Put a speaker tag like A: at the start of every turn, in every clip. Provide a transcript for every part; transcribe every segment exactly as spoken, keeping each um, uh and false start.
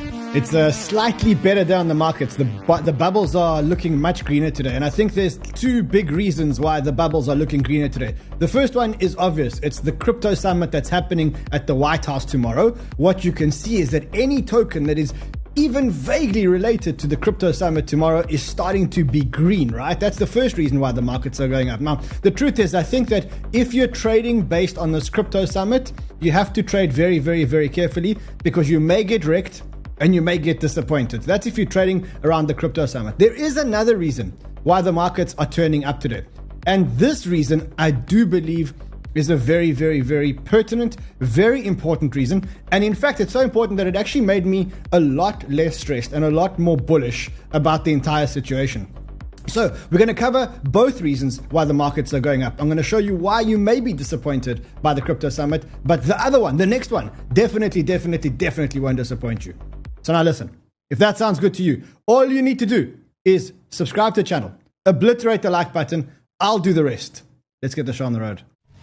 A: It's uh, slightly better down the markets. The bu- the bubbles are looking much greener today. And I think there's two big reasons why the bubbles are looking greener today. The first one is obvious. It's the crypto summit that's happening at the White House tomorrow. What you can see is that any token that is even vaguely related to the crypto summit tomorrow is starting to be green, right? That's the first reason why the markets are going up. Now, the truth is, I think that if you're trading based on this crypto summit, you have to trade very, very, very carefully because you may get wrecked and you may get disappointed. That's if you're trading around the crypto summit. There is another reason why the markets are turning up today. And this reason, I do believe, is a very, very, very pertinent, very important reason. And in fact, it's so important that it actually made me a lot less stressed and a lot more bullish about the entire situation. So we're going to cover both reasons why the markets are going up. I'm going to show you why you may be disappointed by the crypto summit, but the other one, the next one, definitely, definitely, definitely won't disappoint you. So now listen, if that sounds good to you, all you need to do is subscribe to the channel, obliterate the like button. I'll do the rest. Let's get the show on the road.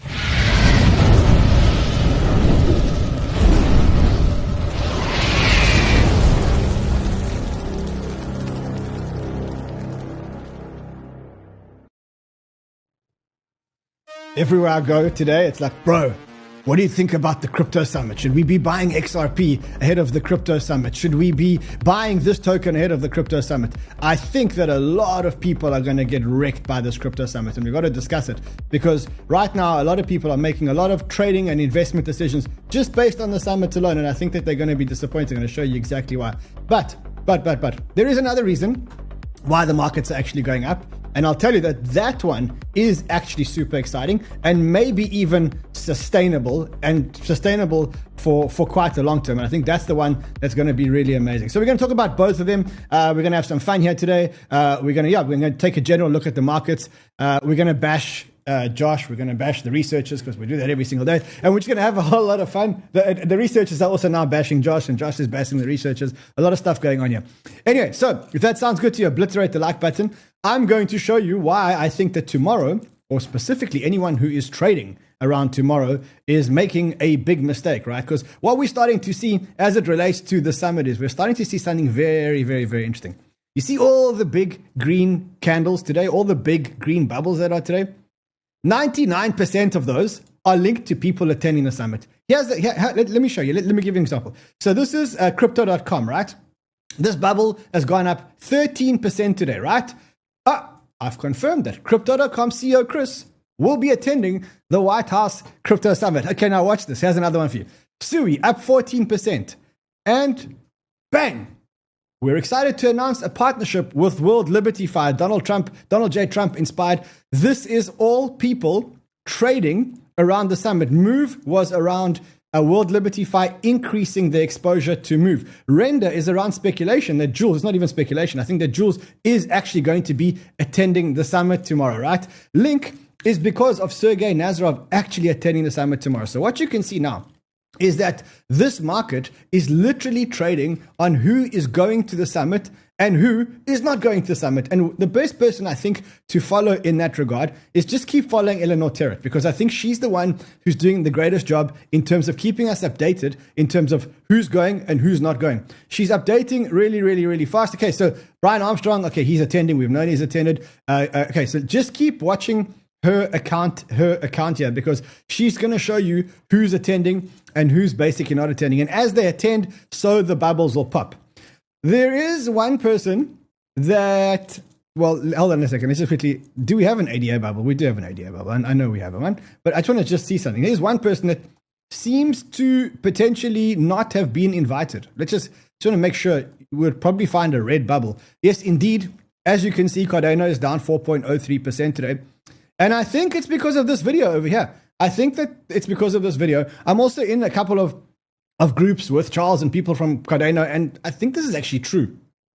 A: Everywhere I go today, it's like, bro, what do you think about the crypto summit? Should we be buying X R P ahead of the crypto summit? Should we be buying this token ahead of the crypto summit? I think that a lot of people are going to get wrecked by this crypto summit, and we've got to discuss it because right now a lot of people are making a lot of trading and investment decisions just based on the summit alone, and I think that they're going to be disappointed. I'm going to show you exactly why. But, but, but, but, there is another reason why the markets are actually going up. And I'll tell you that that one is actually super exciting and maybe even sustainable and sustainable for, for quite a long term. And I think that's the one that's going to be really amazing. So we're going to talk about both of them. Uh, we're going to have some fun here today. Uh, we're going to, yeah, we're going to take a general look at the markets. Uh, we're going to bash Uh, Josh, we're going to bash the researchers because we do that every single day, and we're just going to have a whole lot of fun. The, the researchers are also now bashing Josh, and Josh is bashing the researchers. A lot of stuff going on here. Anyway, so if that sounds good to you, obliterate the like button. I'm going to show you why I think that tomorrow, or specifically anyone who is trading around tomorrow, is making a big mistake, right? Because what we're starting to see as it relates to the summit is we're starting to see something very, very, very interesting. You see all the big green candles today, all the big green bubbles that are today? ninety-nine percent of those are linked to people attending the summit. Here's the, here, let, let me show you. Let, let me give you an example. So this is uh, crypto dot com, right? This bubble has gone up thirteen percent today, right? Ah, I've confirmed that crypto dot com C E O Chris will be attending the White House Crypto Summit. Okay, now watch this. Here's another one for you. Sui up fourteen percent. And bang! We're excited to announce a partnership with World Liberty Fire, Donald Trump, Donald J. Trump inspired. This is all people trading around the summit. Move was around a World Liberty Fire increasing the exposure to Move. Render is around speculation that Jules, it's not even speculation, I think that Jules is actually going to be attending the summit tomorrow, right? Link is because of Sergey Nazarov actually attending the summit tomorrow. So what you can see now is that this market is literally trading on who is going to the summit and who is not going to the summit. And the best person, I think, to follow in that regard is just keep following Eleanor Terrett, because I think she's the one who's doing the greatest job in terms of keeping us updated in terms of who's going and who's not going. She's updating really, really, really fast. Okay, so Brian Armstrong, okay, he's attending. We've known he's attended. Uh, uh, okay, so just keep watching her account, her account here, because she's going to show you who's attending and who's basically not attending. And as they attend, so the bubbles will pop. There is one person that, well, hold on a second. Let's just quickly, do we have an A D A bubble? We do have an A D A bubble. I, I know we have one, but I just want to just see something. There's one person that seems to potentially not have been invited. Let's just, just want to make sure. We'll probably find a red bubble. Yes, indeed. As you can see, Cardano is down four point zero three percent today. And I think it's because of this video over here. I think that it's because of this video. I'm also in a couple of, of groups with Charles and people from Cardano, and I think this is actually true.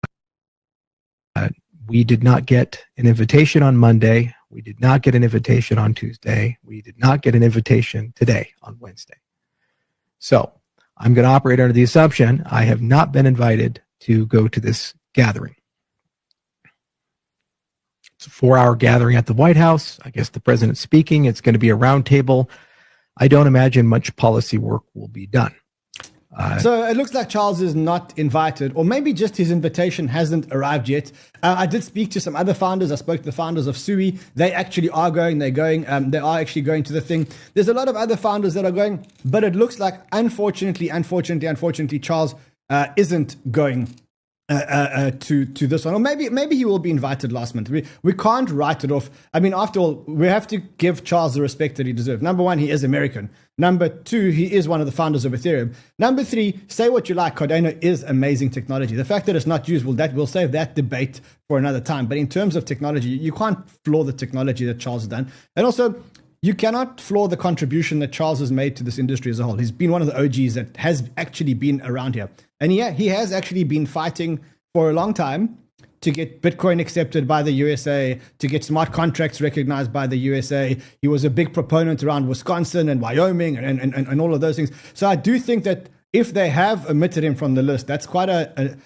B: Uh, we did not get an invitation on Monday. We did not get an invitation on Tuesday. We did not get an invitation today on Wednesday. So I'm going to operate under the assumption I have not been invited to go to this gathering. It's a four-hour gathering at the White House. I guess the president's speaking. It's going to be a roundtable. I don't imagine much policy work will be done. Uh,
A: so it looks like Charles is not invited, or maybe just his invitation hasn't arrived yet. Uh, I did speak to some other founders. I spoke to the founders of Sui. They actually are going. They're going. Um, they are actually going to the thing. There's a lot of other founders that are going, but it looks like, unfortunately, unfortunately, unfortunately, Charles uh, isn't going Uh, uh, uh, to to this one, or maybe maybe he will be invited last month. We we can't write it off. I mean, after all, we have to give Charles the respect that he deserves. Number one, he is American. Number two, he is one of the founders of Ethereum. Number three, say what you like, Cardano is amazing technology. The fact that it's not used, well, that we'll save that debate for another time. But in terms of technology, you can't flaw the technology that Charles has done, and also, you cannot flaw the contribution that Charles has made to this industry as a whole. He's been one of the O Gs that has actually been around here. And yeah, he has actually been fighting for a long time to get Bitcoin accepted by the U S A, to get smart contracts recognized by the U S A. He was a big proponent around Wisconsin and Wyoming and, and, and, and all of those things. So I do think that if they have omitted him from the list, that's quite a, a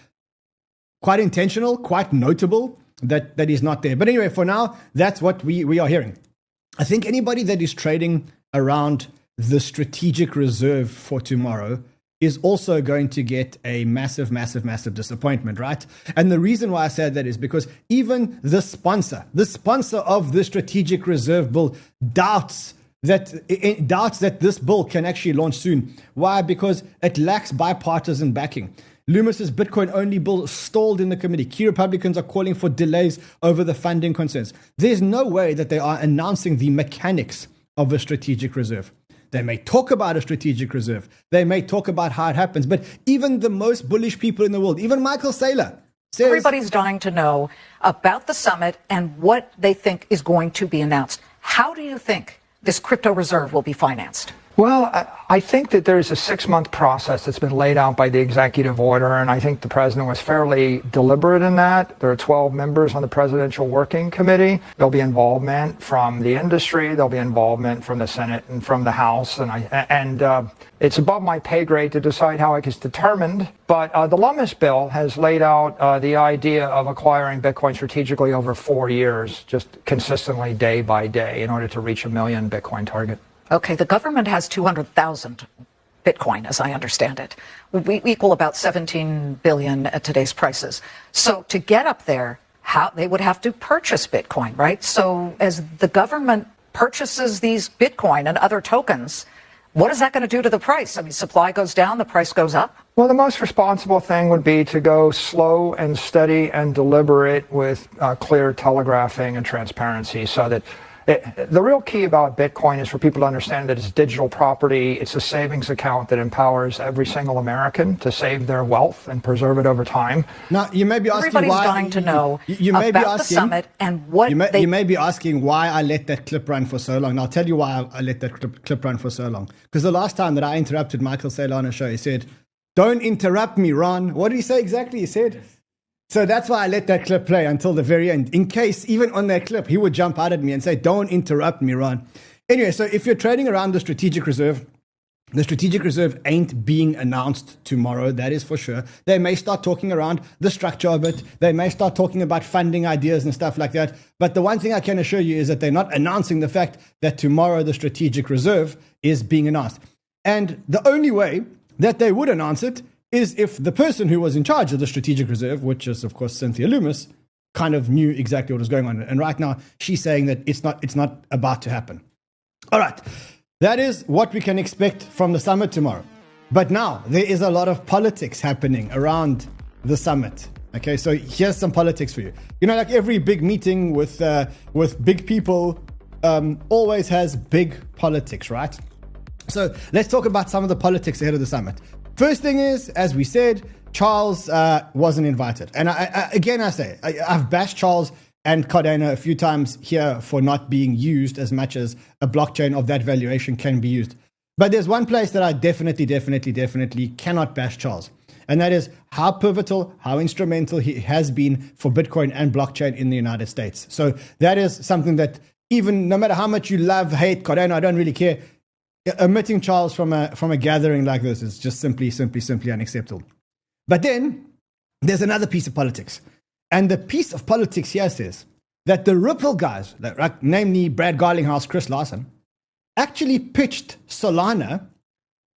A: quite intentional, quite notable that, that he's not there. But anyway, for now, that's what we, we are hearing. I think anybody that is trading around the strategic reserve for tomorrow is also going to get a massive, massive, massive disappointment, right? And the reason why I said that is because even the sponsor, the sponsor of the strategic reserve bill doubts that it doubts that this bill can actually launch soon. Why? Because it lacks bipartisan backing. Loomis's Bitcoin-only bill stalled in the committee. Key Republicans are calling for delays over the funding concerns. There's no way that they are announcing the mechanics of a strategic reserve. They may talk about a strategic reserve. They may talk about how it happens. But even the most bullish people in the world, even Michael Saylor, says...
C: Everybody's dying to know about the summit and what they think is going to be announced. How do you think this crypto reserve will be financed?
D: Well, I think that there's a six-month process that's been laid out by the executive order, and I think the president was fairly deliberate in that. There are twelve members on the Presidential Working Committee. There'll be involvement from the industry. There'll be involvement from the Senate and from the House, and I and uh, it's above my pay grade to decide how it gets determined. But uh, the Loomis bill has laid out uh, the idea of acquiring Bitcoin strategically over four years, just consistently day by day, in order to reach a million Bitcoin target.
C: Okay, the government has two hundred thousand Bitcoin, as I understand it. We equal about seventeen billion at today's prices. So to get up there, how they would have to purchase Bitcoin, right? So as the government purchases these Bitcoin and other tokens, what is that going to do to the price? I mean, supply goes down, the price goes up?
D: Well, the most responsible thing would be to go slow and steady and deliberate with uh, clear telegraphing and transparency so that It, the real key about Bitcoin is for people to understand that it's digital property. It's a savings account that empowers every single American to save their wealth and preserve it over time.
A: Now, you may be asking
C: Everybody's
A: why...
C: dying to know
A: you, you may
C: about
A: be asking,
C: the summit and what
A: you may,
C: they...
A: You may be asking why I let that clip run for so long. And I'll tell you why I, I let that clip, clip run for so long. Because the last time that I interrupted Michael Saylor on a show, he said, "Don't interrupt me, Ron." What did he say exactly? He said... So that's why I let that clip play until the very end. In case, even on that clip, he would jump out at me and say, "Don't interrupt me, Ron." Anyway, so if you're trading around the strategic reserve, the strategic reserve ain't being announced tomorrow, that is for sure. They may start talking around the structure of it. They may start talking about funding ideas and stuff like that. But the one thing I can assure you is that they're not announcing the fact that tomorrow the strategic reserve is being announced. And the only way that they would announce it is if the person who was in charge of the strategic reserve, which is, of course, Cynthia Loomis, kind of knew exactly what was going on. And right now, she's saying that it's not, it's not about to happen. All right. That is what we can expect from the summit tomorrow. But now, there is a lot of politics happening around the summit. Okay, so here's some politics for you. You know, like every big meeting with, uh, with big people um, always has big politics, right? So let's talk about some of the politics ahead of the summit. First thing is, as we said, Charles uh, wasn't invited. And I, I, again, I say, I, I've bashed Charles and Cardano a few times here for not being used as much as a blockchain of that valuation can be used. But there's one place that I definitely, definitely, definitely cannot bash Charles. And that is how pivotal, how instrumental he has been for Bitcoin and blockchain in the United States. So that is something that even no matter how much you love, hate Cardano, I don't really care. Omitting Charles from a from a gathering like this is just simply, simply, simply unacceptable. But then there's another piece of politics. And the piece of politics here says that the Ripple guys, like, namely Brad Garlinghouse, Chris Larsen, actually pitched Solana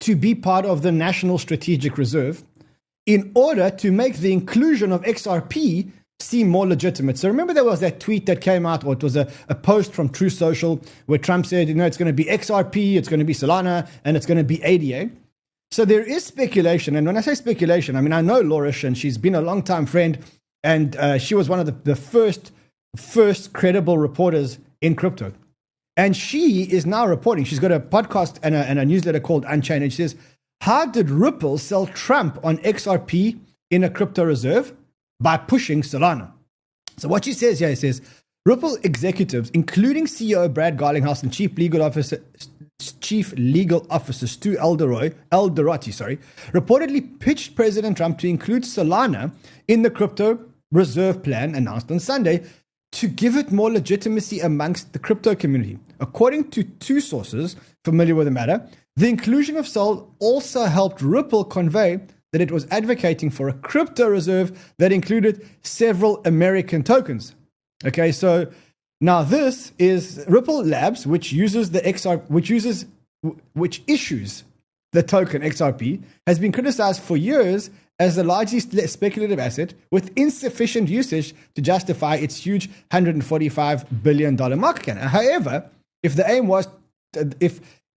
A: to be part of the National Strategic Reserve in order to make the inclusion of X R P seem more legitimate. So remember there was that tweet that came out, or it was a, a post from Truth Social where Trump said, you know, it's going to be X R P, it's going to be Solana, and it's going to be A D A. So there is speculation. And when I say speculation, I mean, I know Laurish, and she's been a long-time friend, and uh, she was one of the, the first, first credible reporters in crypto. And she is now reporting, she's got a podcast and a, and a newsletter called Unchained, and she says, how did Ripple sell Trump on X R P in a crypto reserve? By pushing Solana. So what she says here, it says, Ripple executives, including C E O Brad Garlinghouse and Chief Legal Officer Chief Legal Officer Stu Elderoy, Elderotti, sorry, reportedly pitched President Trump to include Solana in the crypto reserve plan announced on Sunday to give it more legitimacy amongst the crypto community. According to two sources familiar with the matter, the inclusion of Sol also helped Ripple convey that it was advocating for a crypto reserve that included several American tokens. Okay, so now this is Ripple Labs, which uses the X R, which uses, which issues the token X R P, has been criticized for years as a largely speculative asset with insufficient usage to justify its huge one hundred forty-five billion dollars market cap. However, if the aim was, if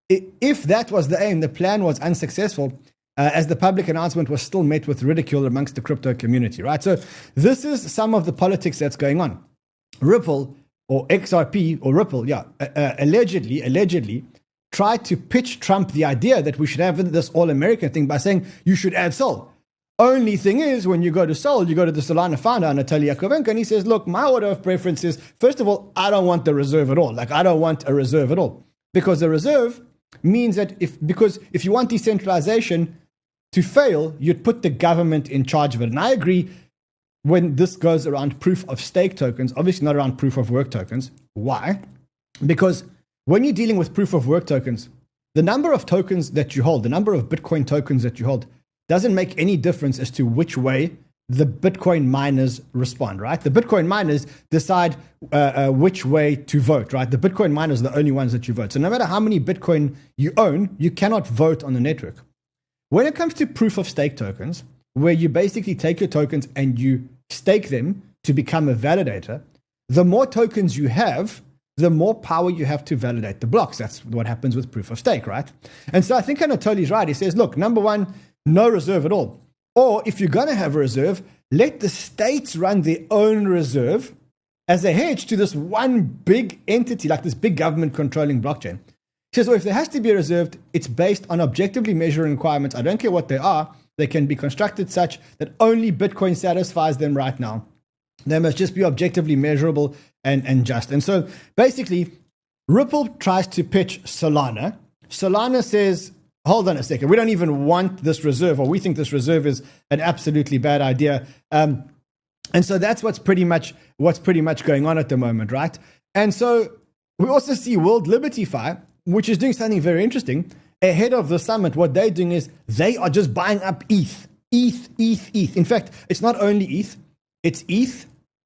A: if that was the aim, the plan was unsuccessful. Uh, as the public announcement was still met with ridicule amongst the crypto community, right? So this is some of the politics that's going on. Ripple, or X R P, or Ripple, yeah, uh, uh, allegedly, allegedly tried to pitch Trump the idea that we should have this all-American thing by saying you should add Sol. Only thing is, when you go to Sol, you go to the Solana founder, Anatoly Yakovenko, and he says, look, my order of preference is, first of all, I don't want the reserve at all. Like, I don't want a reserve at all. Because the reserve means that if, because if you want decentralization to fail, you'd put the government in charge of it. And I agree when this goes around proof of stake tokens, obviously not around proof of work tokens. Why? Because when you're dealing with proof of work tokens, the number of tokens that you hold, the number of Bitcoin tokens that you hold, doesn't make any difference as to which way the Bitcoin miners respond, right? The Bitcoin miners decide uh, uh, which way to vote, right? The Bitcoin miners are the only ones that you vote. So no matter how many Bitcoin you own, you cannot vote on the network. When it comes to proof of stake tokens, where you basically take your tokens and you stake them to become a validator, the more tokens you have, the more power you have to validate the blocks. That's what happens with proof of stake, right? And so I think Anatoly's right. He says, look, number one, no reserve at all. Or if you're going to have a reserve, let the states run their own reserve as a hedge to this one big entity, like this big government controlling blockchain. He says, well, if there has to be a reserve, it's based on objectively measuring requirements. I don't care what they are. They can be constructed such that only Bitcoin satisfies them right now. They must just be objectively measurable and, and just. And so basically, Ripple tries to pitch Solana. Solana says, hold on a second, we don't even want this reserve, or we think this reserve is an absolutely bad idea. Um, and so that's what's pretty much what's pretty much going on at the moment, right? And so we also see World Liberty Fi, which is doing something very interesting. Ahead of the summit, what they're doing is they are just buying up E T H. E T H, E T H, E T H. In fact, it's not only E T H, it's E T H,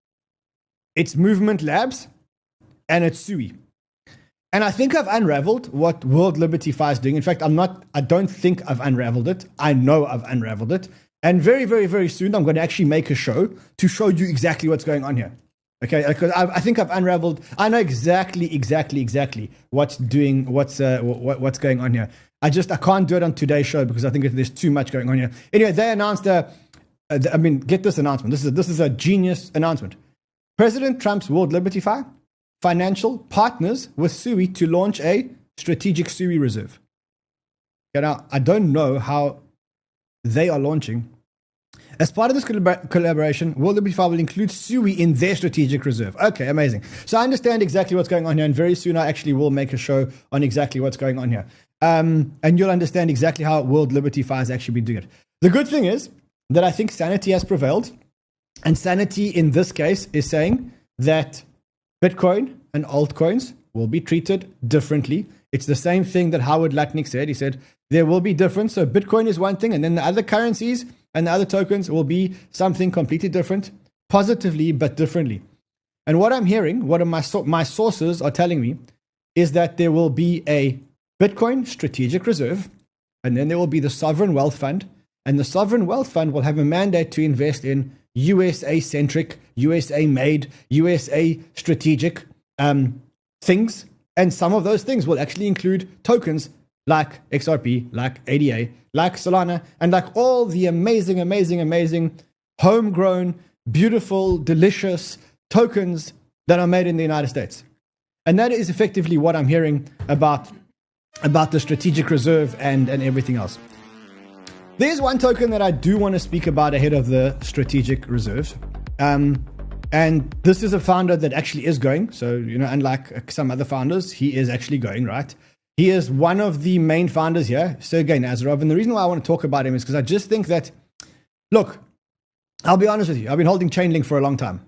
A: it's Movement Labs, and it's Sui. And I think I've unraveled what World Liberty Fi is doing. In fact, I'm not, I don't think I've unraveled it. I know I've unraveled it. And very, very, very soon, I'm going to actually make a show to show you exactly what's going on here. Okay, because I, I think I've unraveled. I know exactly, exactly, exactly what's doing, what's uh, what, what's going on here. I just I can't do it on today's show because I think there's too much going on here. Anyway, they announced a. Uh, I mean, get this announcement. This is a, this is a genius announcement. President Trump's World Liberty Fi Financial partners with Sui to launch a strategic Sui reserve. Okay, now I don't know how they are launching. As part of this collab- collaboration, World Liberty Fi will include Sui in their strategic reserve. Okay, amazing. So I understand exactly what's going on here, and very soon I actually will make a show on exactly what's going on here. Um, and you'll understand exactly how World Liberty Fi has actually been doing it. The good thing is that I think sanity has prevailed, and sanity in this case is saying that Bitcoin and altcoins will be treated differently. It's the same thing that Howard Lutnick said. He said there will be difference. So Bitcoin is one thing, and then the other currencies and the other tokens will be something completely different, positively but differently. And what I'm hearing, what my so- my sources are telling me, is that there will be a Bitcoin strategic reserve, And then there will be the Sovereign Wealth Fund. And the Sovereign Wealth Fund will have a mandate to invest in U S A-centric, U S A-made, U S A strategic um, things. And some of those things will actually include tokens like X R P, like A D A, like Solana, and like all the amazing, amazing, amazing homegrown, beautiful, delicious tokens that are made in the United States. And that is effectively what I'm hearing about, about the strategic reserve and, and everything else. There's one token that I do want to speak about ahead of the strategic reserve. Um, and this is a founder that actually is going. So, you know, unlike some other founders, he is actually going, right? He is one of the main founders here, Sergey Nazarov. And the reason why I want to talk about him is because I just think that, look, I'll be honest with you. I've been holding Chainlink for a long time.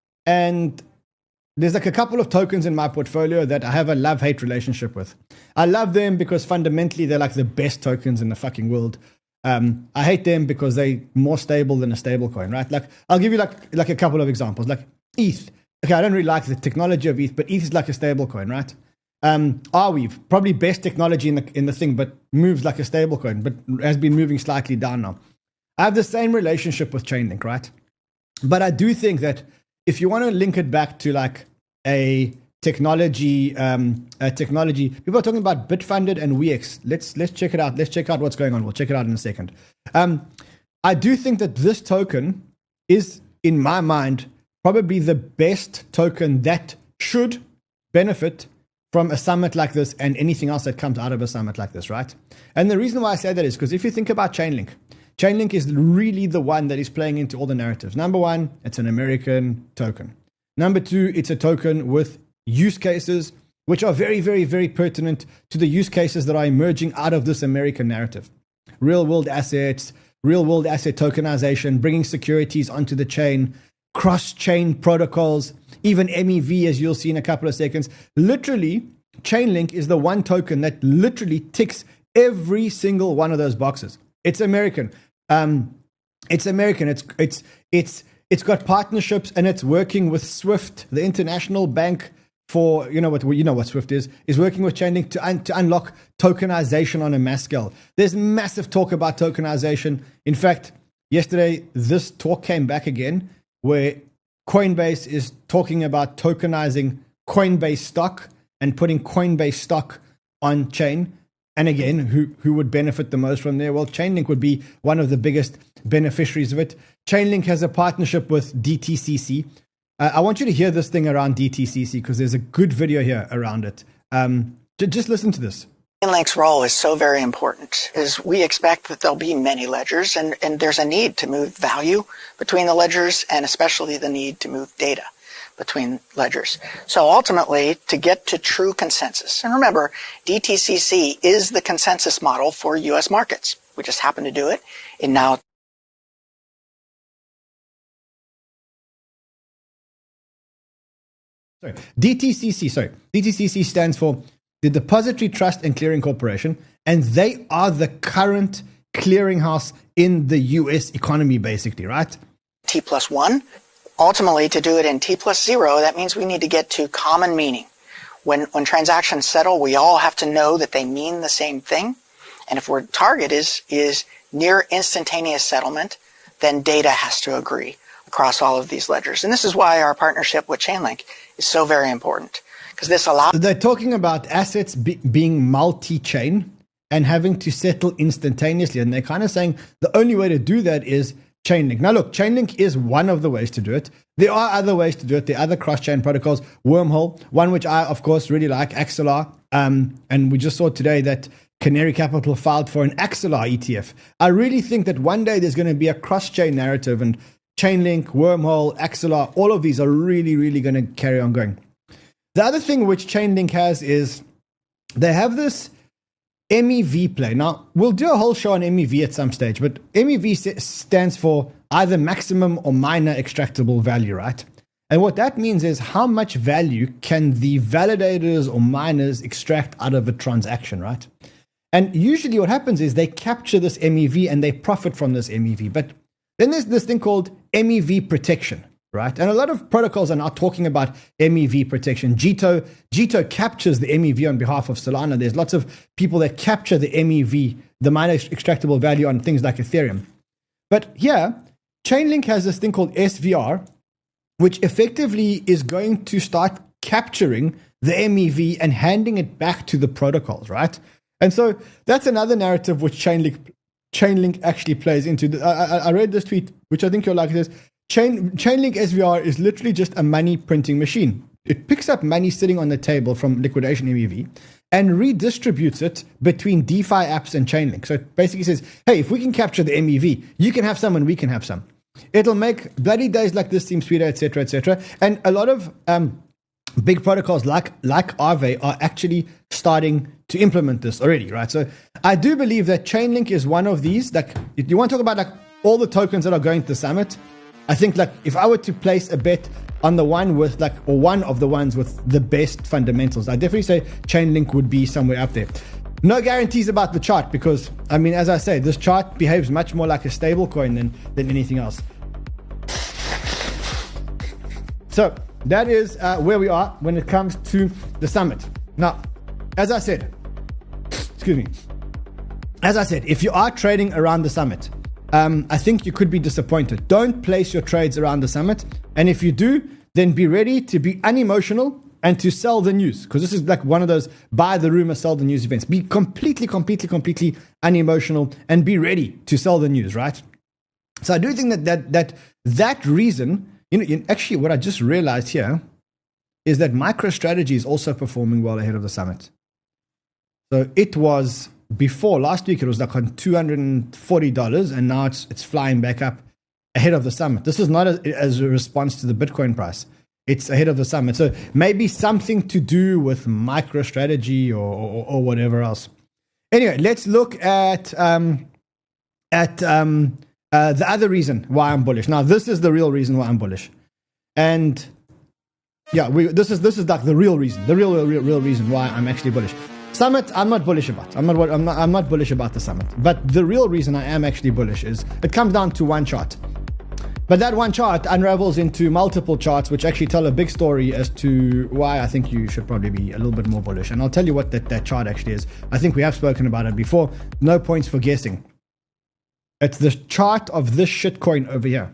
A: And there's like a couple of tokens in my portfolio that I have a love-hate relationship with. I love them because fundamentally they're like the best tokens in the fucking world. Um, I hate them because they're more stable than a stable coin, right? Like, I'll give you like like a couple of examples. Like E T H. Okay, I don't really like the technology of E T H, but E T H is like a stable coin, right? Um, Arweave, probably best technology in the in the thing, but moves like a stable coin, but has been moving slightly down now. I have the same relationship with Chainlink, right? But I do think that if you want to link it back to like a technology, um, a technology, people are talking about Bitfunded and Weex. Let's let's check it out. Let's check out what's going on. We'll check it out in a second. Um, I do think that this token is, in my mind, probably the best token that should benefit from a summit like this and anything else that comes out of a summit like this, right? And the reason why I say that is because if you think about Chainlink, Chainlink is really the one that is playing into all the narratives. Number one, it's an American token. Number two, it's a token with use cases which are very, very, very pertinent to the use cases that are emerging out of this American narrative. Real world assets, real world asset tokenization, bringing securities onto the chain, cross-chain protocols, even M E V, as you'll see in a couple of seconds. Literally, Chainlink is the one token that literally ticks every single one of those boxes. It's American. Um, it's American. It's it's it's it's got partnerships and it's working with Swift, the international bank for, you know what you know what Swift is, is working with Chainlink to, un, to unlock tokenization on a mass scale. There's massive talk about tokenization. In fact, yesterday, this talk came back again where Coinbase is talking about tokenizing Coinbase stock and putting Coinbase stock on chain. And again, who, who would benefit the most from there? Well, Chainlink would be one of the biggest beneficiaries of it. Chainlink has a partnership with D T C C. Uh, I want you to hear this thing around D T C C because there's a good video here around it. Um, j- just listen to this.
E: Chainlink's role is so very important, is we expect that there'll be many ledgers, and, and there's a need to move value between the ledgers, and especially the need to move data between ledgers. So ultimately, to get to true consensus, and remember, D T C C is the consensus model for U S markets. We just happen to do it in now.
A: Sorry, D T C C, sorry. D T C C stands for the Depository Trust and Clearing Corporation, and they are the current clearinghouse in the U S economy, basically, right?
E: T plus one. Ultimately, to do it in T plus zero, that means we need to get to common meaning. When, when transactions settle, we all have to know that they mean the same thing. And if our target is, is near instantaneous settlement, then data has to agree across all of these ledgers. And this is why our partnership with Chainlink is so very important, because this allows...
A: They're talking about assets be, being multi-chain and having to settle instantaneously. And they're kind of saying the only way to do that is Chainlink. Now, look, Chainlink is one of the ways to do it. There are other ways to do it. There are other cross-chain protocols. Wormhole, one which I, of course, really like, Axelar. Um, and we just saw today that Canary Capital filed for an Axelar E T F. I really think that one day there's going to be a cross-chain narrative, and Chainlink, Wormhole, Axelar, all of these are really, really going to carry on going. The other thing which Chainlink has is they have this M E V play. Now, we'll do a whole show on M E V at some stage, but M E V stands for either maximum or minor extractable value, right? And what that means is how much value can the validators or miners extract out of a transaction, right? And usually what happens is they capture this M E V and they profit from this M E V. But then there's this thing called M E V protection, right? And a lot of protocols are now talking about M E V protection. Jito, Jito captures the M E V on behalf of Solana. There's lots of people that capture the M E V the miner extractable value on things like Ethereum. But here, Chainlink has this thing called S V R, which effectively is going to start capturing the M E V and handing it back to the protocols, right? And so that's another narrative which Chainlink Chainlink actually plays into. The, I, I read this tweet, which I think you'll like. It says, Chain, Chainlink S V R is literally just a money printing machine. It picks up money sitting on the table from liquidation M E V and redistributes it between DeFi apps and Chainlink. So it basically says, hey, if we can capture the M E V, you can have some and we can have some. It'll make bloody days like this seem sweeter, et cetera, et cetera. And a lot of um, big protocols like like Aave are actually starting to implement this already, right? So I do believe that Chainlink is one of these. Like, if you want to talk about like all the tokens that are going to the summit, I think like if I were to place a bet on the one with like, or one of the ones with the best fundamentals, I definitely say Chainlink would be somewhere up there. No guarantees about the chart because, I mean, as I say, this chart behaves much more like a stable coin than, than anything else. So that is uh, where we are when it comes to the summit. Now, as I said, excuse me, as I said, if you are trading around the summit, um, I think you could be disappointed. Don't place your trades around the summit. And if you do, then be ready to be unemotional and to sell the news, because this is like one of those buy the rumor, sell the news events. Be completely, completely, completely unemotional and be ready to sell the news, right? So I do think that that that, that reason, you know, actually what I just realized here is that MicroStrategy is also performing well ahead of the summit. So it was before last week, it was like on two hundred forty dollars, and now it's it's flying back up ahead of the summit. This is not a, as a response to the Bitcoin price. It's ahead of the summit. So maybe something to do with MicroStrategy or, or, or whatever else. Anyway, let's look at um, at um, uh, the other reason why I'm bullish. Now, this is the real reason why I'm bullish. And yeah, we, this is this is like the real reason, the real, real, real reason why I'm actually bullish. Summit, I'm not bullish about. I'm not, I'm not, I'm not bullish about the summit. But the real reason I am actually bullish is it comes down to one chart. But that one chart unravels into multiple charts, which actually tell a big story as to why I think you should probably be a little bit more bullish. And I'll tell you what that, that chart actually is. I think we have spoken about it before. No points for guessing. It's the chart of this shitcoin over here.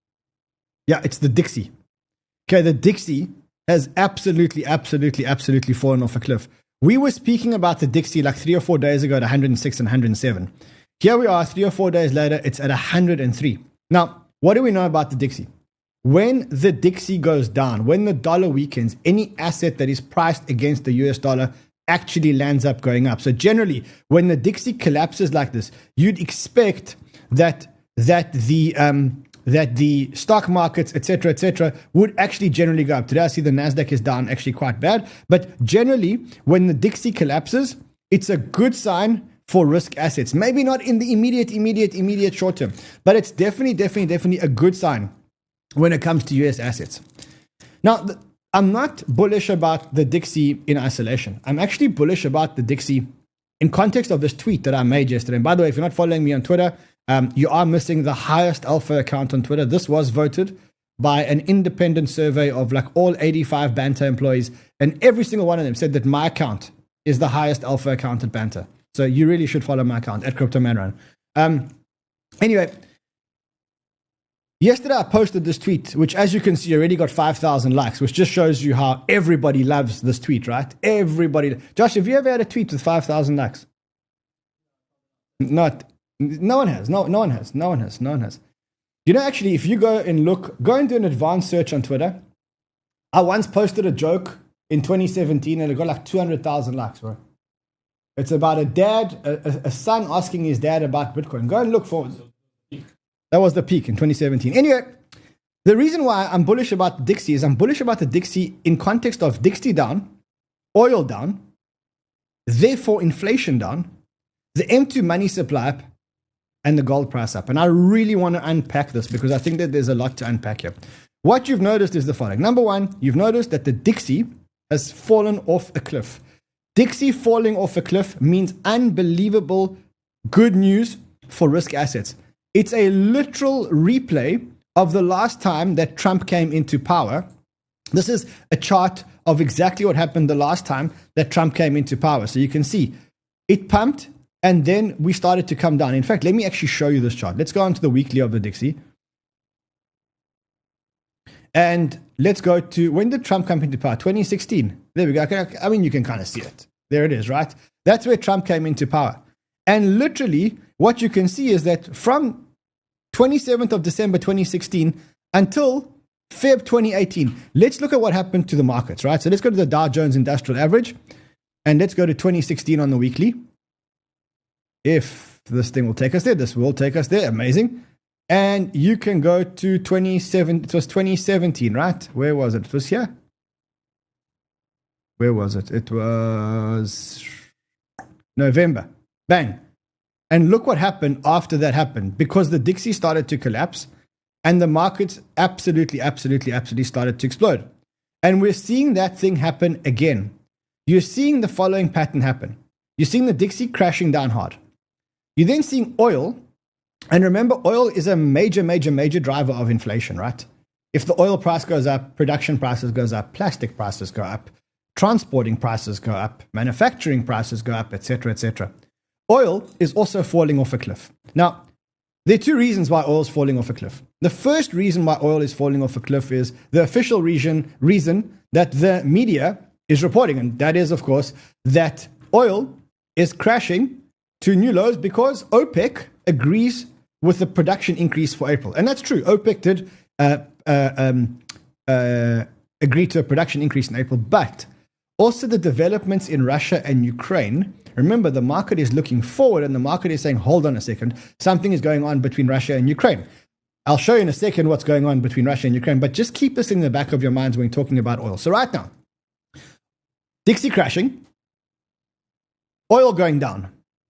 A: Yeah, it's the Dixie. Okay, the Dixie has absolutely, absolutely, absolutely fallen off a cliff. We were speaking about the Dixie like three or four days ago at one hundred six and one hundred seven. Here we are, three or four days later, it's at one hundred three. Now, what do we know about the Dixie? When the Dixie goes down, when the dollar weakens, any asset that is priced against the U S dollar actually lands up going up. So generally, when the Dixie collapses like this, you'd expect that that the um, that the stock markets, et cetera, et cetera, would actually generally go up. Today, I see the Nasdaq is down actually quite bad. But generally, when the Dixie collapses, it's a good sign for risk assets. Maybe not in the immediate, immediate, immediate short term, but it's definitely, definitely, definitely a good sign when it comes to U S assets. Now, th- I'm not bullish about the Dixie in isolation. I'm actually bullish about the Dixie in context of this tweet that I made yesterday. And by the way, if you're not following me on Twitter, um, you are missing the highest alpha account on Twitter. This was voted by an independent survey of like all eighty-five Banter employees, and every single one of them said that my account is the highest alpha account at Banter. So you really should follow my account at CryptoManRun. Um, anyway, yesterday I posted this tweet, which as you can see already got five thousand likes, which just shows you how everybody loves this tweet, right? Everybody. Josh, have you ever had a tweet with five thousand likes? Not. No one has. No, no one has. No one has. No one has. You know, actually, if you go and look, go and do an advanced search on Twitter. I once posted a joke in twenty seventeen and it got like two hundred thousand likes, bro. It's about a dad, a, a son asking his dad about Bitcoin. Go and look for it. That was the peak in twenty seventeen. Anyway, the reason why I'm bullish about Dixie is I'm bullish about the Dixie in context of Dixie down, oil down, therefore inflation down, the M two money supply up, and the gold price up. And I really want to unpack this because I think that there's a lot to unpack here. What you've noticed is the following. Number one, you've noticed that the Dixie has fallen off a cliff. Dixie falling off a cliff means unbelievable good news for risk assets. It's a literal replay of the last time that Trump came into power. This is a chart of exactly what happened the last time that Trump came into power. So you can see it pumped And then we started to come down. In fact, let me actually show you this chart. Let's go on to the weekly of the Dixie. And let's go to, when did Trump come into power? twenty sixteen. There we go. I mean, you can kind of see it. There it is, right? That's where Trump came into power. And literally, what you can see is that from twenty-seventh of December twenty sixteen until February twenty eighteen, let's look at what happened to the markets, right? So let's go to the Dow Jones Industrial Average, and let's go to twenty sixteen on the weekly. If this thing will take us there, this will take us there. Amazing. And you can go to twenty-seven, it was twenty seventeen, right? Where was it? It was here. Where was it? It was November. Bang. And look what happened after that happened. Because the Dixie started to collapse and the markets absolutely, absolutely, absolutely started to explode. And we're seeing that thing happen again. You're seeing the following pattern happen. You're seeing the Dixie crashing down hard. You're then seeing oil. And remember, oil is a major, major, major driver of inflation, right? If the oil price goes up, production prices goes up, plastic prices go up, transporting prices go up, manufacturing prices go up, et cetera, et cetera. Oil is also falling off a cliff. Now, there are two reasons why oil is falling off a cliff. The first reason why oil is falling off a cliff is the official reason, reason that the media is reporting, and that is, of course, that oil is crashing to new lows because OPEC agrees with the production increase for April. And that's true. OPEC did uh, uh, um, uh, agree to a production increase in April, but also the developments in Russia and Ukraine. Remember, the market is looking forward and the market is saying, hold on a second, something is going on between Russia and Ukraine. I'll show you in a second what's going on between Russia and Ukraine, but just keep this in the back of your minds when talking about oil. So right now, Dixie crashing, oil going down.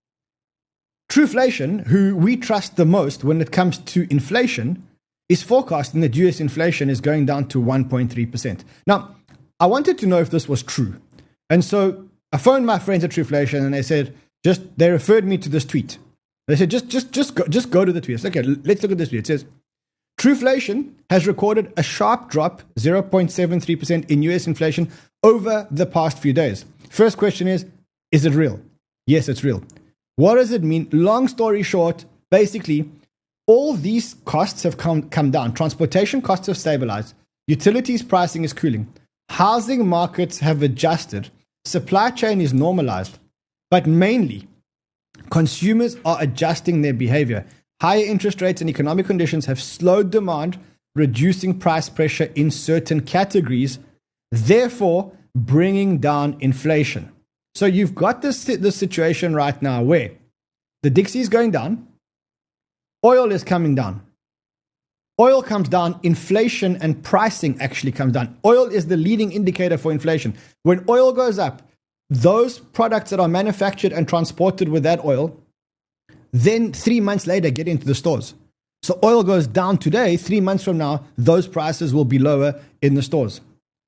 A: Trueflation, who we trust the most when it comes to inflation, is forecasting that U S inflation is going down to one point three percent. Now, I wanted to know if this was true. And so I phoned my friends at Trueflation and they said, just, they referred me to this tweet. They said, just, just, just go, just go to the tweet. Said, okay, let's look at this tweet. It says, Trueflation has recorded a sharp drop, zero point seven three percent in U S inflation over the past few days. First question is, is it real? Yes, it's real. What does it mean? Long story short, basically, all these costs have come, come down. Transportation costs have stabilized. Utilities pricing is cooling. Housing markets have adjusted. Supply chain is normalized. But mainly, consumers are adjusting their behavior. Higher interest rates and economic conditions have slowed demand, reducing price pressure in certain categories, therefore bringing down inflation. So you've got this, this situation right now where the Dixie is going down, oil is coming down. Oil comes down, inflation and pricing actually comes down. Oil is the leading indicator for inflation. When oil goes up, those products that are manufactured and transported with that oil, then three months later get into the stores. So oil goes down today, three months from now, those prices will be lower in the stores.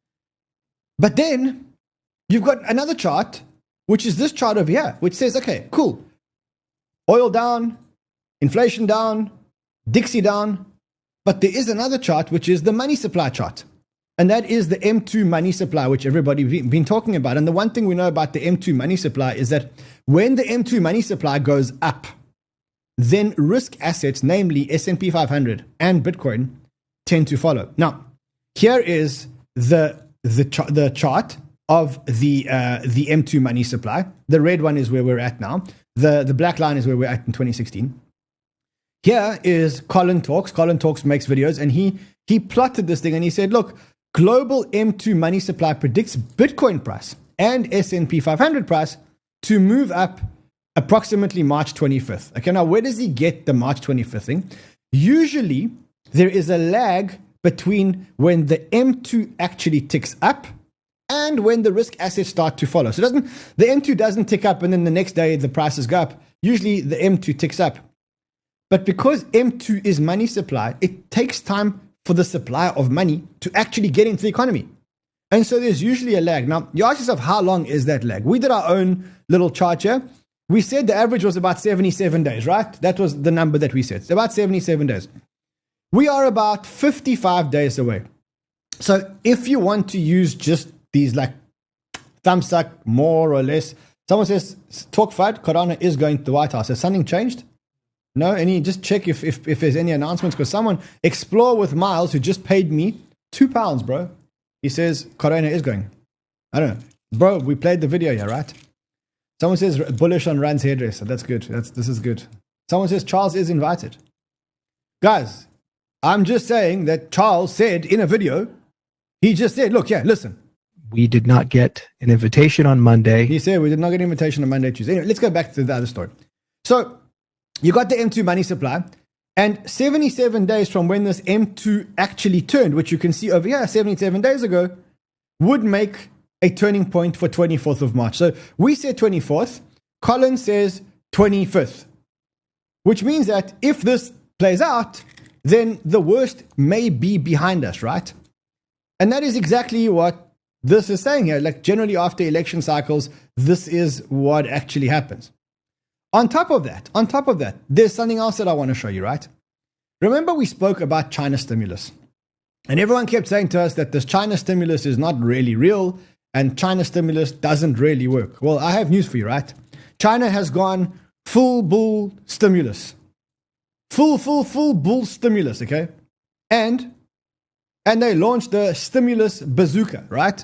A: But then you've got another chart, which is this chart over here, which says, okay, cool. Oil down, inflation down, Dixie down. But there is another chart, which is the money supply chart. And that is the M two money supply, which everybody's been talking about. And the one thing we know about the M two money supply is that when the M two money supply goes up, then risk assets, namely S and P five hundred and Bitcoin, tend to follow. Now, here is the the, ch- the chart of the uh, the M two money supply. The red one is where we're at now. The, the black line is where we're at in twenty sixteen. Here is Colin Talks. Colin Talks makes videos, and he he plotted this thing, and he said, look, global M two money supply predicts Bitcoin price and S and P five hundred price to move up approximately March twenty-fifth. Okay, now where does he get the March twenty-fifth thing? Usually, there is a lag between when the M two actually ticks up and when the risk assets start to follow. So it doesn't the M two doesn't tick up and then the next day the prices go up. Usually the M two ticks up. But because M two is money supply, it takes time for the supply of money to actually get into the economy. And so there's usually a lag. Now, you ask yourself, how long is that lag? We did our own little chart here. We said the average was about seventy-seven days, right? That was the number that we said. It's about seventy-seven days. We are about fifty-five days away. So if you want to use just these like thumbs up, more or less, Someone says, talk fight, Cardano is going to the White House. Has something changed? No? Any? Just check if, if, if there's any announcements, because someone, Explore with Miles, who just paid me two pounds, bro. He says, Cardano is going. I don't know. Bro, we played the video here, right? Someone says, bullish on Rand's hairdresser. That's good. That's, this is good. Someone says, Charles is invited. Guys, I'm just saying that Charles said in a video, he just said, look, yeah, listen.
B: We did not get an invitation on Monday.
A: He said we did not get an invitation on Monday, Tuesday. Anyway, let's go back to the other story. So you got the M two money supply, and seventy-seven days from when this M two actually turned, which you can see over here, seventy-seven days ago, would make a turning point for twenty-fourth of March. So we said twenty-fourth. Colin says twenty-fifth, which means that if this plays out, then the worst may be behind us, right? And that is exactly what this is saying here. Like, generally after election cycles, this is what actually happens. On top of that, on top of that, there's something else that I want to show you, right? Remember we spoke about China stimulus. And everyone kept saying to us that this China stimulus is not really real and China stimulus doesn't really work. Well, I have news for you, right? China has gone full bull stimulus. Full, full, full bull stimulus, okay? And And they launched the stimulus bazooka, right?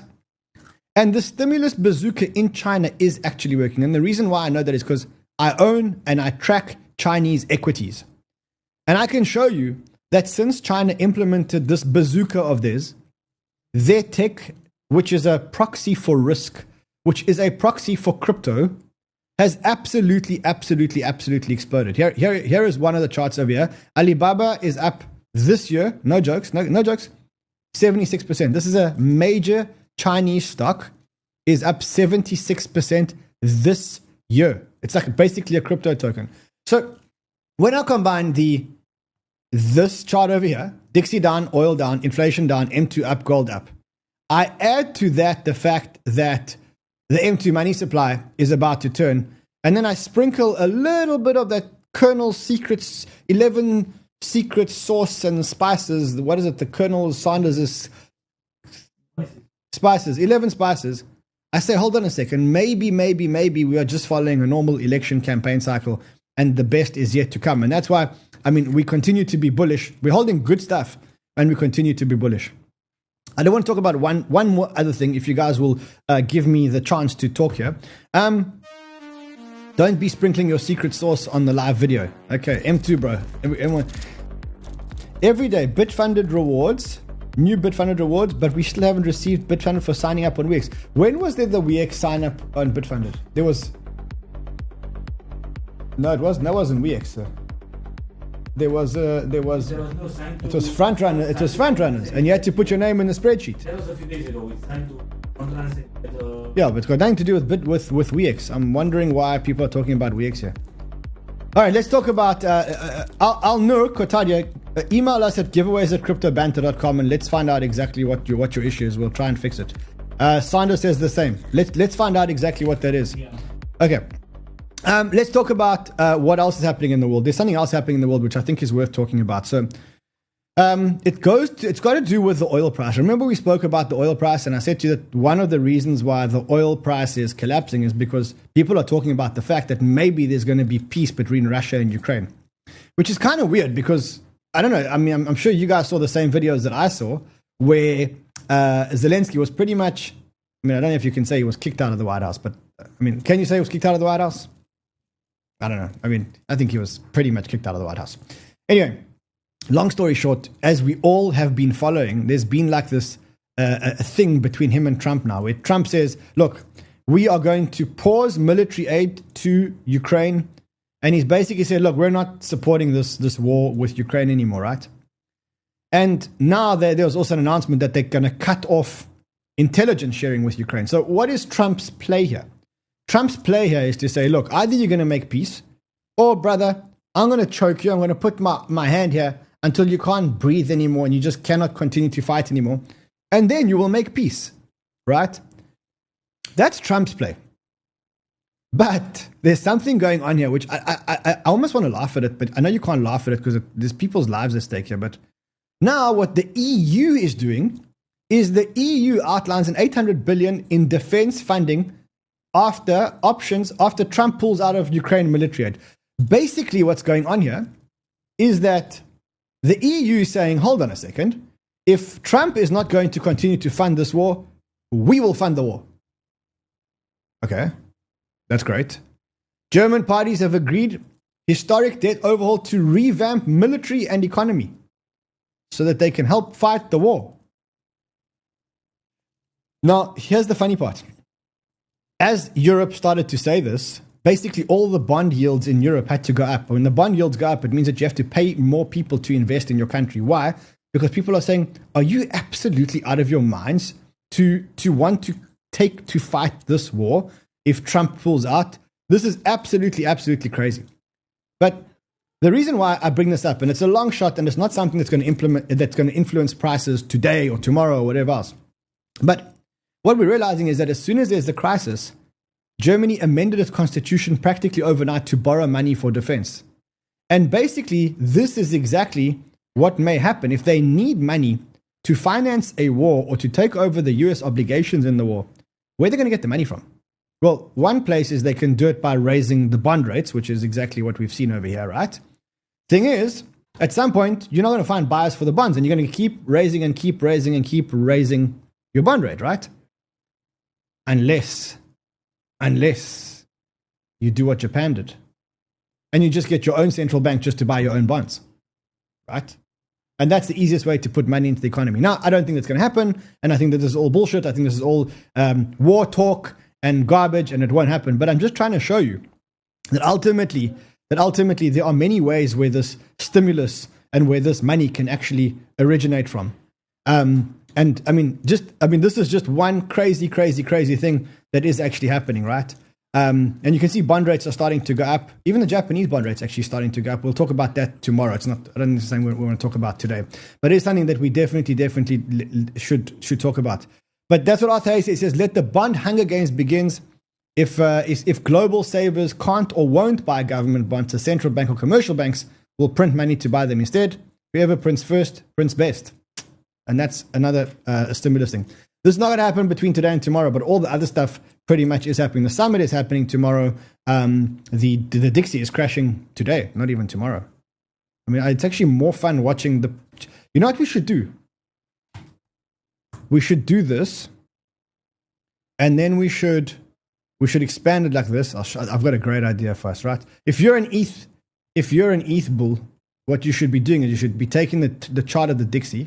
A: And the stimulus bazooka in China is actually working. And the reason why I know that is because I own and I track Chinese equities. And I can show you that since China implemented this bazooka of theirs, their tech, which is a proxy for risk, which is a proxy for crypto, has absolutely, absolutely, absolutely exploded. Here, here, here is one of the charts over here. Alibaba is up this year, no jokes, no, no jokes, seventy-six percent. This is a major Chinese stock, is up seventy-six percent this year. It's like basically a crypto token. So when I combine the this chart over here, Dixie down, oil down, inflation down, M two up, gold up, I add to that the fact that the M two money supply is about to turn, and then I sprinkle a little bit of that Colonel Secrets eleven secret sauce and spices. What is it? The Colonel Sanders is spices, eleven spices. I say, hold on a second. Maybe, maybe, maybe we are just following a normal election campaign cycle and the best is yet to come. And that's why, I mean, we continue to be bullish. We're holding good stuff and we continue to be bullish. I don't want to talk about one, one more other thing, if you guys will uh, give me the chance to talk here. Um, don't be sprinkling your secret sauce on the live video. Okay, M two, bro. Everyone. Every day, Bitfunded rewards, new Bitfunded rewards, but we still haven't received Bitfunded for signing up on Wix. When was there the Wix sign up on Bitfunded? There was... No, it wasn't. That wasn't Wix. There was, uh, there was,
F: there was no sign to,
A: it was front runner, it was front runners, and you had to put your name in the spreadsheet.
F: That was a few days ago. It's time to front runners. Uh,
A: yeah, but it's got nothing to do with bit with with Wix. I'm wondering why people are talking about Wix here. All right, let's talk about uh, uh, Al, Al Nur Kotadia. Uh, email us at giveaways at crypto banter dot com and let's find out exactly what your what your issue is. We'll try and fix it. Uh, Sandro says the same. Let's let's find out exactly what that is.
F: yeah.
A: Okay. Um, let's talk about uh, what else is happening in the world. There's something else happening in the world which I think is worth talking about. So um, it goes to, it's got to do with the oil price. Remember we spoke about the oil price and I said to you that one of the reasons why the oil price is collapsing is because people are talking about the fact that maybe there's going to be peace between Russia and Ukraine, which is kind of weird because, I don't know, I mean, I'm, I'm sure you guys saw the same videos that I saw where uh, Zelensky was pretty much, I mean, I don't know if you can say he was kicked out of the White House, but I mean, can you say he was kicked out of the White House? I don't know. I mean, I think he was pretty much kicked out of the White House. Anyway, long story short, as we all have been following, there's been like this uh, a thing between him and Trump now, where Trump says, look, we are going to pause military aid to Ukraine. And he's basically said, look, we're not supporting this, this war with Ukraine anymore, right? And now there, there was also an announcement that they're going to cut off intelligence sharing with Ukraine. So what is Trump's play here? Trump's play here is to say, look, either you're going to make peace, or, brother, I'm going to choke you. I'm going to put my, my hand here until you can't breathe anymore and you just cannot continue to fight anymore. And then you will make peace, right? That's Trump's play. But there's something going on here, which I, I, I almost want to laugh at it, but I know you can't laugh at it because there's people's lives at stake here. But now what the E U is doing is the E U outlines an eight hundred billion dollars in defense funding after options after Trump pulls out of Ukraine military aid. Basically, what's going on here is that the E U is saying, hold on a second, if Trump is not going to continue to fund this war, we will fund the war. Okay, that's great. German parties have agreed historic debt overhaul to revamp military and economy so that they can help fight the war. Now, here's the funny part. As Europe started to say this, basically all the bond yields in Europe had to go up. When the bond yields go up, it means that you have to pay more people to invest in your country. Why? Because people are saying, are you absolutely out of your minds to, to want to take to fight this war if Trump pulls out? This is absolutely, absolutely crazy. But the reason why I bring this up, and it's a long shot, and it's not something that's going to implement, that's going to influence prices today or tomorrow or whatever else. But what we're realizing is that as soon as there's a crisis, Germany amended its constitution practically overnight to borrow money for defense. And basically, this is exactly what may happen if they need money to finance a war or to take over the U S obligations in the war. Where are they going to get the money from? Well, one place is they can do it by raising the bond rates, which is exactly what we've seen over here, right? Thing is, at some point, you're not going to find buyers for the bonds, and you're going to keep raising and keep raising and keep raising your bond rate, right? Unless, unless you do what Japan did, and you just get your own central bank just to buy your own bonds, right? And that's the easiest way to put money into the economy. Now, I don't think that's going to happen, and I think that this is all bullshit. I think this is all um, war talk and garbage, and it won't happen. But I'm just trying to show you that ultimately, that ultimately there are many ways where this stimulus and where this money can actually originate from. Um, and I mean, just I mean, this is just one crazy, crazy, crazy thing that is actually happening, right? Um, and you can see bond rates are starting to go up. Even the Japanese bond rates actually starting to go up. We'll talk about that tomorrow. It's not, I don't think it's something we want to talk about today, but it's something that we definitely, definitely should should talk about. But that's what Arthur Hayes says. He says, let the bond hunger games begins. If uh, if global savers can't or won't buy government bonds, the central bank or commercial banks will print money to buy them instead. Whoever prints first, prints best. And that's another uh, stimulus thing. This is not going to happen between today and tomorrow, but all the other stuff pretty much is happening. The summit is happening tomorrow. Um, the the Dixie is crashing today, not even tomorrow. I mean, it's actually more fun watching the... You know what we should do? We should do this, and then we should we should expand it like this. I'll sh- I've got a great idea for us, right? If you're an E T H, if you're an E T H bull, what you should be doing is you should be taking the the chart of the Dixie.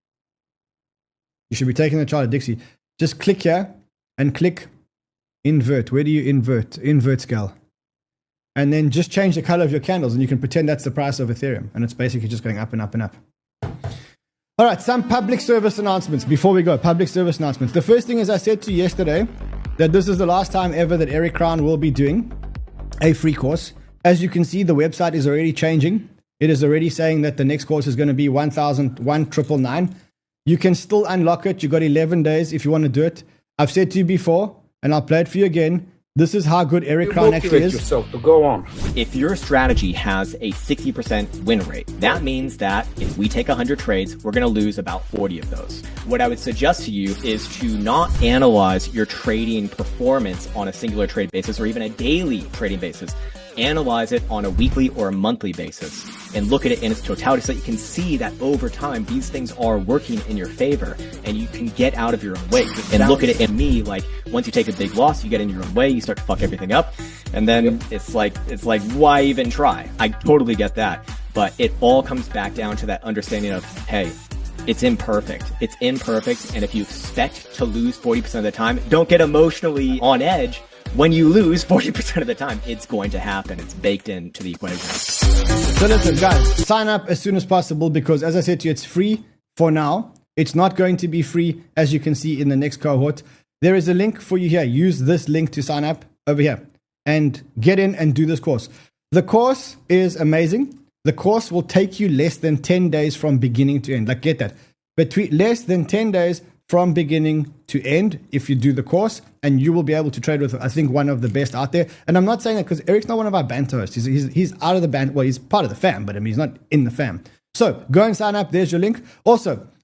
A: You should be taking the chart of Dixie. Just click here and click invert. Where do you invert? Invert scale. And then just change the color of your candles, and you can pretend that's the price of Ethereum. And it's basically just going up and up and up. All right, some public service announcements before we go. Public service announcements. The first thing is I said to you yesterday that this is the last time ever that Eric Crown will be doing a free course. As you can see, the website is already changing. It is already saying that the next course is going to be one thousand one triple nine. You can still unlock it. You've got eleven days if you want to do it. I've said to you before, and I'll play it for you again. This is how good Eric Crown actually is.
G: Yourself to go on. If your strategy has a sixty percent win rate, that means that if we take one hundred trades, we're going to lose about forty of those. What I would suggest to you is to not analyze your trading performance on a singular trade basis or even a daily trading basis. Analyze it on a weekly or a monthly basis and look at it in its totality so that you can see that over time these things are working in your favor and you can get out of your own way. And look at it in me like once you take a big loss, you get in your own way, you start to fuck everything up, and then yep. it's like it's like why even try? I totally get that, but it all comes back down to that understanding of hey, it's imperfect. It's imperfect, and if you expect to lose forty percent of the time, don't get emotionally on edge. When you lose forty percent of the time, it's going to happen. It's baked into the equation.
A: So listen, guys, sign up as soon as possible because, as I said to you, it's free for now. It's not going to be free, as you can see in the next cohort. There is a link for you here. Use this link to sign up over here and get in and do this course. The course is amazing. The course will take you less than ten days from beginning to end. Like, get that. Between less than ten days from beginning to end if you do the course, and you will be able to trade with, I think, one of the best out there. And I'm not saying that because Eric's not one of our banter hosts. He's, he's, he's out of the band. Well, he's part of the fam, but I mean, he's not in the fam. So go and sign up. There's your link. Also,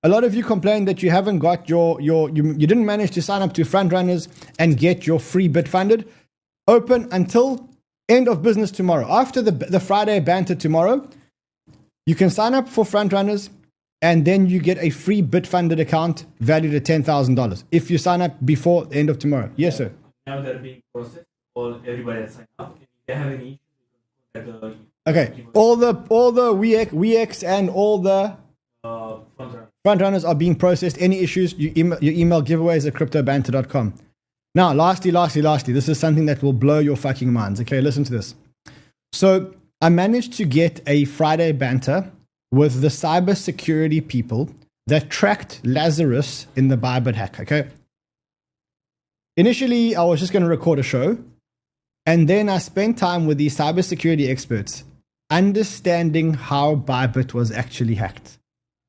A: A lot of you complained that you haven't got your, your you, you didn't manage to sign up to Frontrunners and get your free bit funded. Open until end of business tomorrow. After the, the Friday banter tomorrow, you can sign up for Frontrunners and then you get a free bit funded account valued at ten thousand dollars if you sign up before the end of tomorrow. Yes, sir.
F: Now they're being processed, all everybody has signed up. If they have any issues, you can contact the
A: Okay, all the all the W E X, W E X and all the
F: uh, front runner.
A: front runners are being processed. Any issues, you email, you email giveaways at crypto banter dot com. Now, lastly, lastly, lastly, this is something that will blow your fucking minds. Okay, listen to this. So I managed to get a Friday banter with the cybersecurity people that tracked Lazarus in the Bybit hack. Okay. Initially, I was just going to record a show, and then I spent time with these cybersecurity experts understanding how Bybit was actually hacked.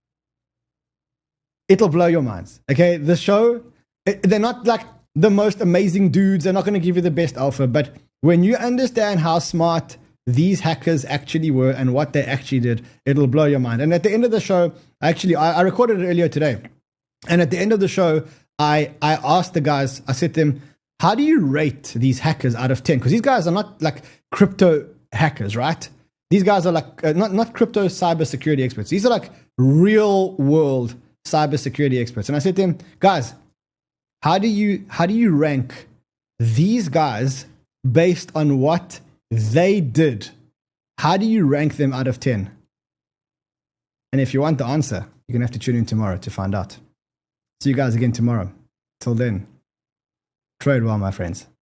A: It'll blow your minds. Okay, the show, they're not like the most amazing dudes. They're not going to give you the best alpha, but when you understand how smart these hackers actually were and what they actually did, it'll blow your mind. And at the end of the show, actually, I, I recorded it earlier today, and at the end of the show, I, I asked the guys, I said to them, how do you rate these hackers out of ten? Because these guys are not like crypto hackers, right? These guys are like, uh, not, not crypto cybersecurity experts. These are like real world cybersecurity experts. And I said to them, guys, how do you, how do you rank these guys based on what they did? How do you rank them out of ten? And if you want the answer, you're going to have to tune in tomorrow to find out. See you guys again tomorrow. Till then, trade well, my friends.